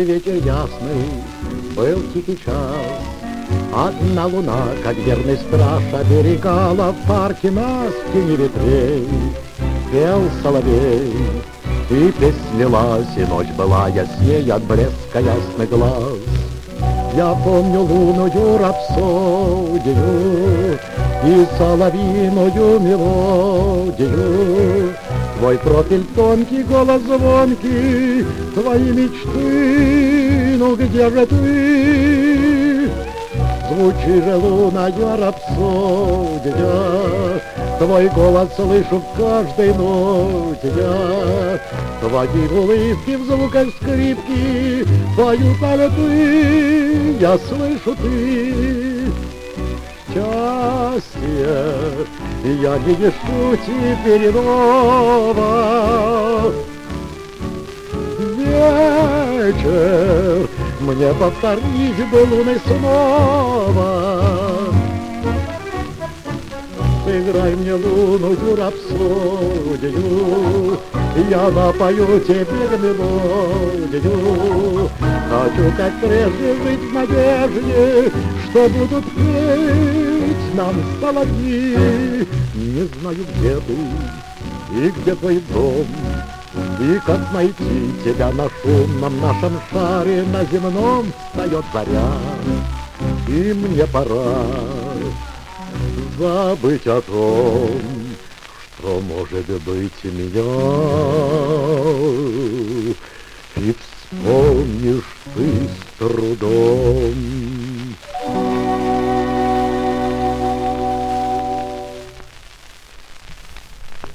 теплый вечер ясный, был тихий час. Одна луна, как верный страж, оберегала в парке нас в тени ветвей. Пел соловей, и песнь лилась, и ночь была ясней от блеска ясных глаз. Я помню лунную рапсодию и соловьиную мелодию. Твой профиль тонкий, голос звонкий, твои мечты, ну где же ты? Звучи же лунная рапсодия, твой голос слышу в каждой ноте я. Твои улыбки в звуках скрипки поют альты, я слышу ты. Счастье я не вижу теперь иного. Вечер мне повторить бы луны снова. Сыграй мне лунную рапсодию, я напою тебе мелодию. Хочу, как прежде, жить в надежде, что будут петь нам соловьи. Не знаю, где ты и где твой дом, и как найти тебя на шумном нашем шаре. На земном встает заря, и мне пора забыть о том, что может быть меня. И вспомнишь ты с трудом